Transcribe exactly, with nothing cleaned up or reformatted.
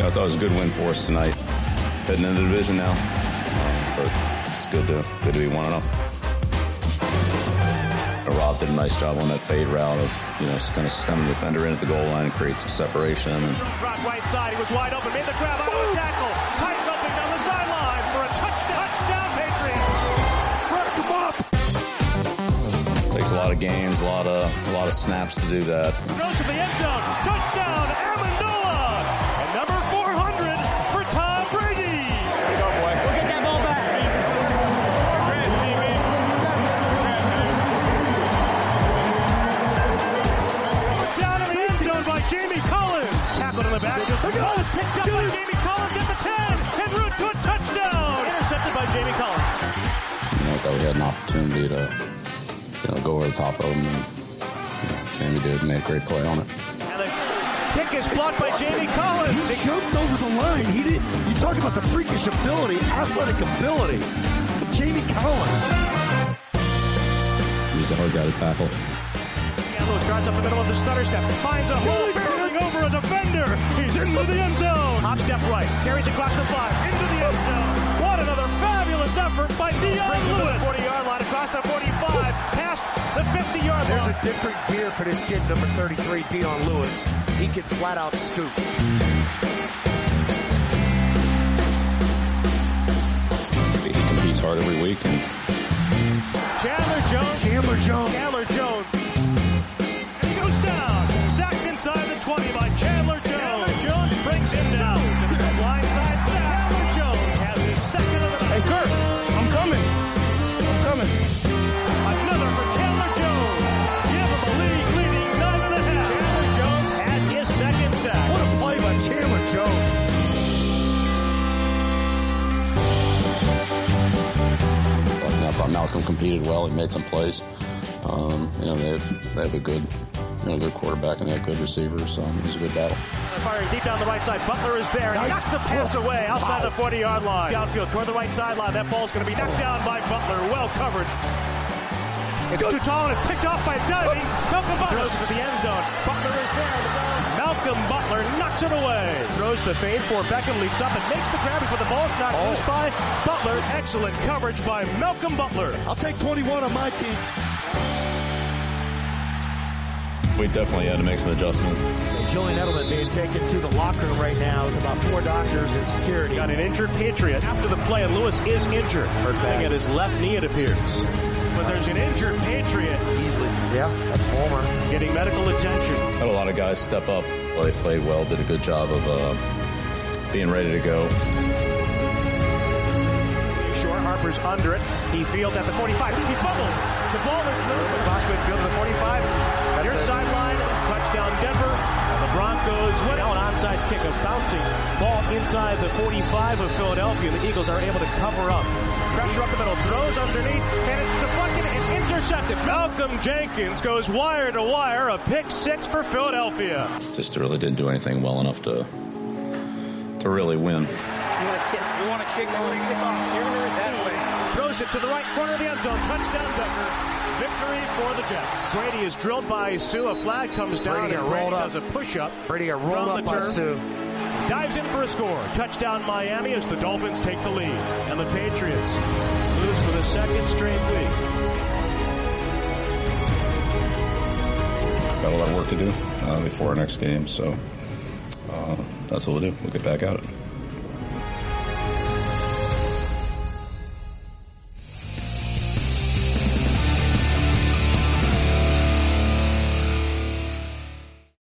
know, I thought it was a good win for us tonight. Heading into the division now, um, but it's good to good to be one and zero. Rob did a nice job on that fade route of, you know, kind of stemming the defender in at the goal line and create some separation. And Rock right side, he was wide open, made the grab out of the tackle, tight jumping down the sideline for a touchdown, touchdown Patriots. Break him up. Takes a lot of games, a lot of a lot of snaps to do that. Goes to the end zone, touchdown Amendola, and number four hundred for Tom Brady. There you go, boy. We'll get that ball back. Jamie Collins, tackled in the back. Ball is picked up by Jamie Collins at the ten, and route to a touchdown. Intercepted by Jamie Collins. You know, I thought we had an opportunity to, you know, go over the top of them, and you know, Jamie did make a great play on it. And the kick is blocked by Jamie Collins. He jumped over the line. He didn't. You talk about the freakish ability, athletic ability. Jamie Collins. He's a hard guy to tackle. Lewis guards up the middle of the stutter step, finds a hole, barreling over a defender. He's into the end zone. Hop step right, carries across the five, into the end zone. What another fabulous effort by Dion Lewis. forty-yard line, across the forty-five, past the fifty-yard line. There's a different gear for this kid, number thirty-three, Dion Lewis. He can flat out scoop. He competes hard every week. And Chandler Jones. Chandler Jones. Chandler Jones. And he goes down. Sacked inside the twenty by Chandler Jones. Chandler Jones brings him down. Blindside sack. Chandler Jones has his second of the night. Hey, Kurt, I'm coming. I'm coming. Another for Chandler Jones. Give him a league-leading nine and a half. Chandler Jones has his second sack. What a play by Chandler Jones. I thought Malcolm competed well. He made some plays. Um, you know, they have, they have a good, you know, good quarterback and they have good receivers, so it was a good battle. Firing deep down the right side. Butler is there. Nice. Knocks the pass away outside wow. the forty-yard line. Downfield toward the right sideline. That ball's going to be knocked down by Butler. Well covered. It's good. Too tall and it's picked off by diving. Malcolm Butler throws it to the end zone. Butler is there. Malcolm Butler knocks it away. Throws the fade for Beckham, leaps up and makes the grab before the ball is knocked loose oh. by Butler. Excellent coverage by Malcolm Butler. I'll take twenty-one on my team. We definitely had to make some adjustments. Julian Edelman being taken to the locker room right now with about four doctors and security. Got an injured Patriot after the play, and Lewis is injured. Hurt back at his left knee, it appears. But there's an injured Patriot. Easily. Yeah, that's Homer. Getting medical attention. Had a lot of guys step up. Well, they played well, did a good job of uh, being ready to go. Short, Harper's under it. He fields at the forty-five. He fumbled. The ball is loose across midfield to the forty-five. Near sideline, touchdown Denver. And the Broncos win. Now an onside kick, a bouncing ball inside the forty-five of Philadelphia. The Eagles are able to cover up. Pressure up the middle, throws underneath, and it's deflected and intercepted. Malcolm Jenkins goes wire to wire, a pick six for Philadelphia. Just really didn't do anything well enough to to really win. You want to kick, you want to kick, you want to kick off. That way. Throws it to the right corner of the end zone. Touchdown Denver. Victory for the Jets. Brady is drilled by Sue. A flag comes down Brady and Brady up. does a push-up. Brady got rolled up by Sue. Dives in for a score. Touchdown Miami as the Dolphins take the lead. And the Patriots lose for the second straight week. Got a lot of work to do uh, before our next game, so uh, that's what we'll do. We'll get back at it.